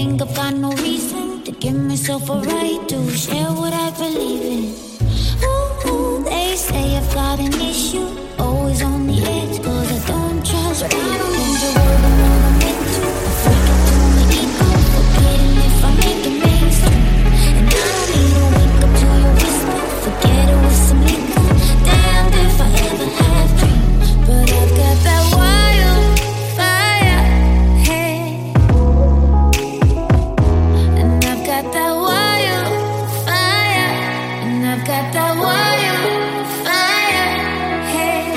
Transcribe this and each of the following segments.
think I've got no reason to give myself a right to share what I believe in. Ooh, they say I've got an issue, always on the edge, cause I don't trust. But I don't need your word on what I'm into. I freak it to my ego, forgetting if I make it mainstream. And I don't need to wake up to your whisper, forget it with some liquor. Damned if I ever have dreams, but I've got that wildfire head, and I've got that wildfire, and I've got that wildfire head.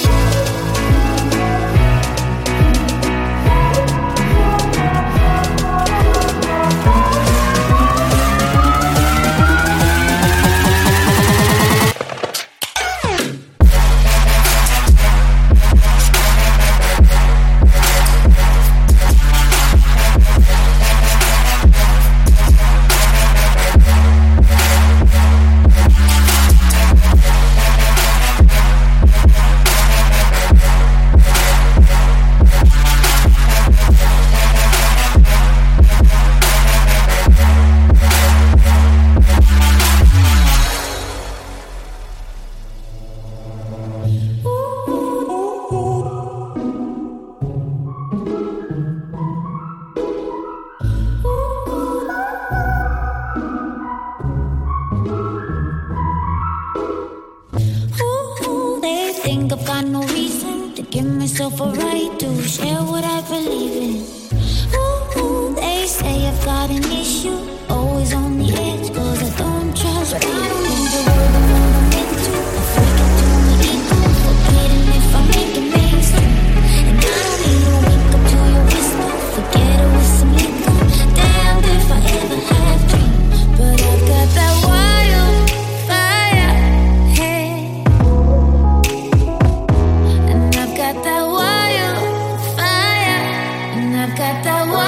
Ooh, they think I've got no reason to give myself a right to share what I believe in. Ooh, they say I've got an issue, always on the edge, cause I don't trust. But I don't need your word on what I'm into. I freak it to my ego, forgetting if I make it mainstream. And I don't need to wake up to your whisper, forget it with some liquor. Damned if I ever have dreams, but I've got that wildfire head, and I've got that wildfire, and I've got that wildfire.